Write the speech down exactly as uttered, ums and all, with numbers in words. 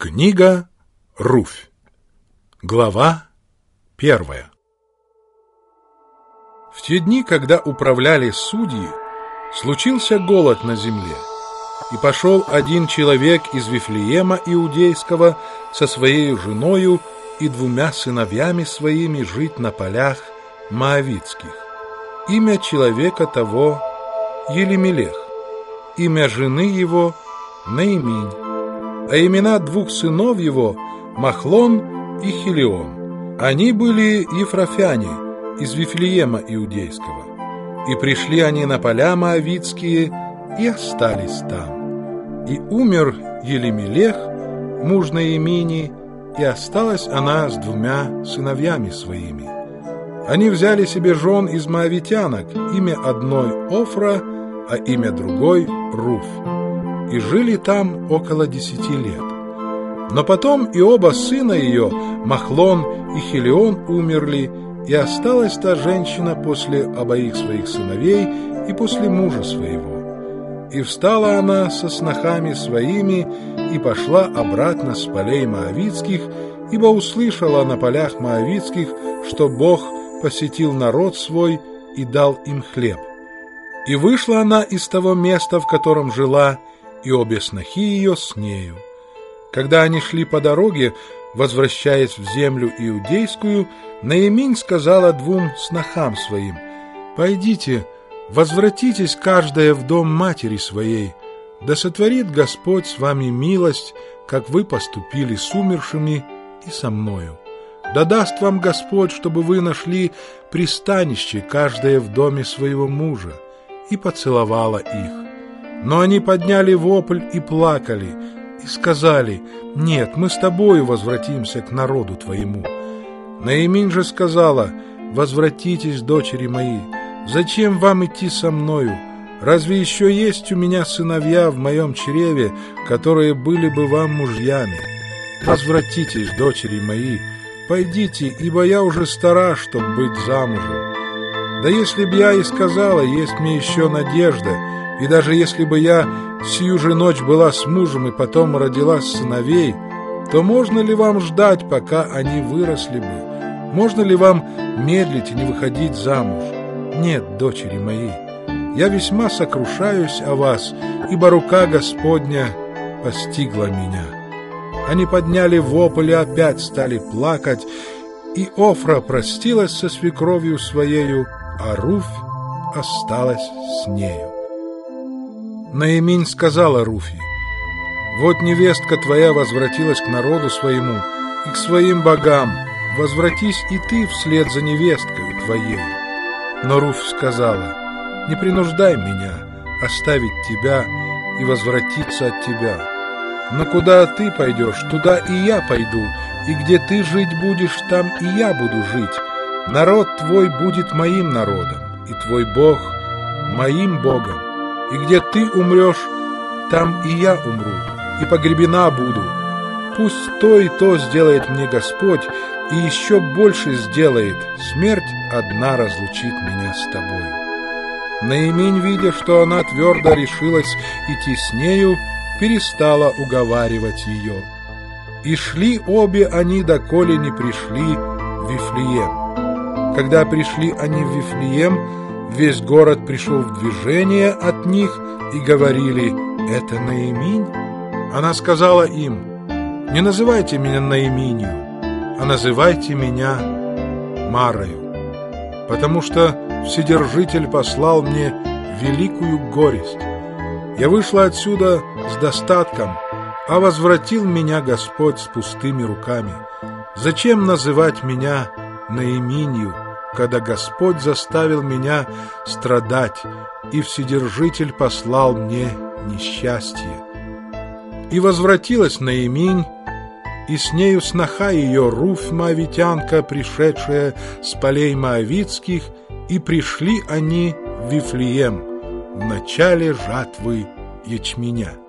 Книга Руфь. Глава первая. В те дни, когда управляли судьи, случился голод на земле, и пошел один человек из Вифлеема Иудейского со своей женою и двумя сыновьями своими жить на полях Моавитских. Имя человека того Елемелех, имя жены его Наиминь, а имена двух сынов его Махлон и Хилион. Они были ефрафяне из Вифлеема Иудейского. И пришли они на поля Моавитские и остались там. И умер Елемелех, муж Наимини, и осталась она с двумя сыновьями своими. Они взяли себе жен из моавитянок, имя одной Офра, а имя другой Руф, и жили там около десяти лет. Но потом и оба сына ее, Махлон и Хилион, умерли, и осталась та женщина после обоих своих сыновей и после мужа своего. И встала она со снохами своими и пошла обратно с полей Моавитских, ибо услышала на полях Моавитских, что Бог посетил народ свой и дал им хлеб. И вышла она из того места, в котором жила, и обе снохи ее с нею. Когда они шли по дороге, возвращаясь в землю иудейскую, Наиминь сказала двум снохам своим: «Пойдите, возвратитесь каждая в дом матери своей, да сотворит Господь с вами милость, как вы поступили с умершими и со мною. Да даст вам Господь, чтобы вы нашли пристанище каждая в доме своего мужа». И поцеловала их. Но они подняли вопль и плакали, и сказали: «Нет, мы с тобою возвратимся к народу твоему». Наиминь же сказала: «Возвратитесь, дочери мои, зачем вам идти со мною? Разве еще есть у меня сыновья в моем чреве, которые были бы вам мужьями? Возвратитесь, дочери мои, пойдите, ибо я уже стара, чтоб быть замужем. Да если б я и сказала, есть мне еще надежда, и даже если бы я сию же ночь была с мужем и потом родила сыновей, то можно ли вам ждать, пока они выросли бы? Можно ли вам медлить и не выходить замуж? Нет, дочери мои, я весьма сокрушаюсь о вас, ибо рука Господня постигла меня». Они подняли вопль и опять стали плакать, и Офра простилась со свекровью своею, а Руфь осталась с нею. Наиминь сказала Руфи: «Вот невестка твоя возвратилась к народу своему и к своим богам, возвратись и ты вслед за невесткой твоей». Но Руфь сказала: «Не принуждай меня оставить тебя и возвратиться от тебя. Но куда ты пойдешь, туда и я пойду, и где ты жить будешь, там и я буду жить. Народ твой будет моим народом, и твой Бог моим Богом. И где ты умрешь, там и я умру, и погребена буду. Пусть то и то сделает мне Господь, и еще больше сделает. Смерть одна разлучит меня с тобою». Наиминь, видя, что она твердо решилась идти с нею, перестала уговаривать ее. И шли обе они, доколе не пришли в Вифлеем. Когда пришли они в Вифлеем, весь город пришел в движение от них и говорили: «Это Наиминь?» Она сказала им: «Не называйте меня Наиминью, а называйте меня Марою, потому что Вседержитель послал мне великую горесть. Я вышла отсюда с достатком, а возвратил меня Господь с пустыми руками. Зачем называть меня Наиминью, когда Господь заставил меня страдать, и Вседержитель послал мне несчастье?» И возвратилась Наиминь, и с нею сноха ее Руфь моавитянка, пришедшая с полей Моавитских, и пришли они в Вифлеем в начале жатвы ячменя.